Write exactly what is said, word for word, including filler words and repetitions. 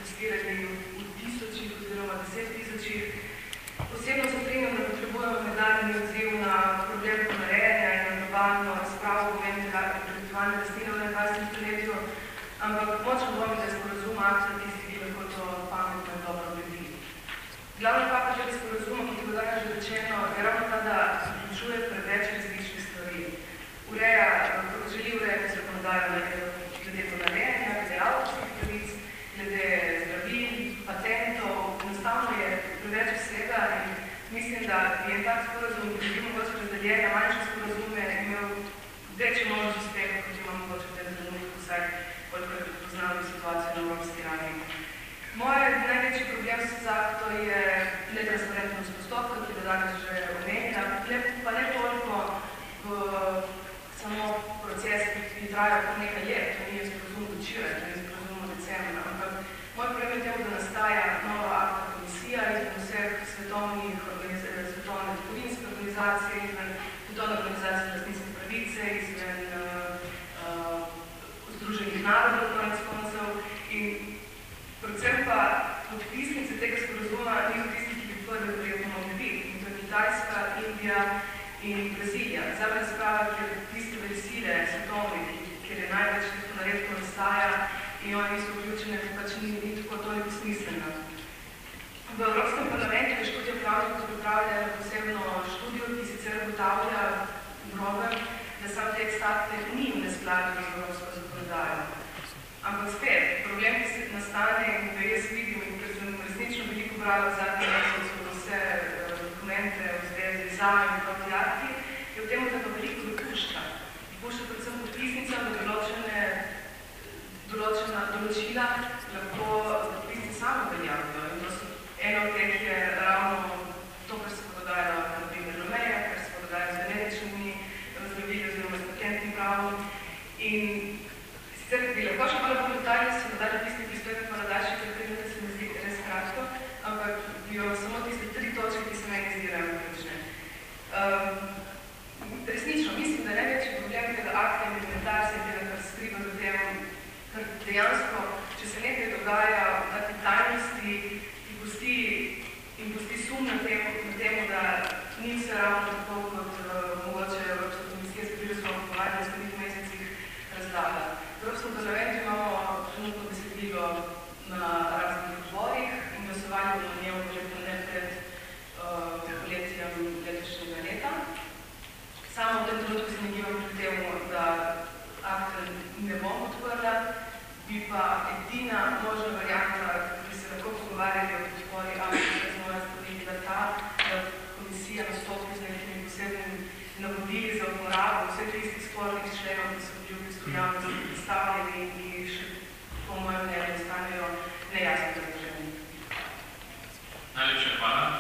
testirali v tisočih oziroma deset tisočih. Osebno se strinjam, da potrebujemo mednarodni odziv na problem ponarejanja in na globalno razpravo o pomenu preprečevanja rastline v enaindvajsetem stoletju, ampak močno dvomim, da je sporazum akcija tisti, ki lahko to pametno in dobro uredi. Glavna napaka tega sporazuma, kot je bilo danes že rečeno, je ravno ta, da vključuje preveč različnih stvari. Ureja, želi urejati zakonodajo glede ponarejanja, glede avtorskih pravic, glede zdravil, patentov, enostavno je preveč vsega in mislim, da je tak sporazum, ki bi mogoče razdeljen na manjše sporazume, imel večjo možnost uspeha, kot imamo mogoče v tem trenutku, vsaj koliko je poznali situacijo na evropski ravni. Moj največji problem s zakto je netransparentnost postopka, ki je danes že omenjena, pa ne toliko v samo proces, ki traja kar nekaj let, to ni sporazum včeraj, to ni sporazum decembra, ampak moj problem je temu, da nastaja nova aktna komisija izven vseh svetovnih svetovne trgovinske organizacije, izven svetovne organizacije za lastninske pravice, izven Združenih narodov, konec koncev, in predvsem pa podpisnice tega sporazuma niso tisti, ki bi prvi verjetno mogli biti. In to je Kitajska, Indija in Brazilija. Zadnja razprava, kjer tiste velesile svetovne, kjer je največ naredkov nastaja in oni niso vključene, pač ni, ni tako toliko smiselna. V Evropskem parlamentu je Škotja Pravnikov pripravljala posebno študijo, ki sicer ugotavlja v grobem, da sam tekst akte ni v neskladju z evropsko zakonodajo. Ampak spet, problem, ki se nastane in da jaz vidim, in ker sem resnično veliko brala v zadnjem mesecu vse dokumente v zvezi za in proti akti, je v tem, da to veliko dopušča. Dopušča predvsem podpisnicam, da določene, določena določila lahko podpisnice samo veljavijo. In to so, eno od teh je ravno to, kar se bo dogajalo na primer Romeja, kar se bo dogajalo z genetičnimi zdravili oziroma s patentnim pravom. In sicer bi lahko še malo bolj detajlno se nadalje tiste prispevke Paradaši, ker trenutno se mi zdi res kratko, ampak bi jo samo tiste tri točke, ki se meni zdi ravno ključne. Um, resnično, mislim, da je največji problem tega akta implementacije, tega, kar skriva za tem, ker dejansko, če se nekaj dogaja v taki tajnosti, ki pusti in pusti sum na temu, na temu, da ni vse ravno tako, kot uh, mogoče Evropska komisija s prirozdom pogovarjanja v naslednjih mesecih razlaga. V Evropskem parlamentu imamo trenutno besedilo na raznih odborih in glasovanje bomo njemu verjetno ne pred uh, poletjem letošnjega leta. Samo v tem trenutku se ne gibam pri temu, da akta ne bom odprla, bi pa edina možna varianta, ki se lahko pogovarjali o podpori akta, z moja strani, da ta da komisija nastopi z nekimi posebnimi navodili za uporabo vseh tistih spornih členov, ki so bili v bistvu javnosti predstavljeni in ki še po mojem mnenju ostanejo nejasno razloženi. Najlepša hvala.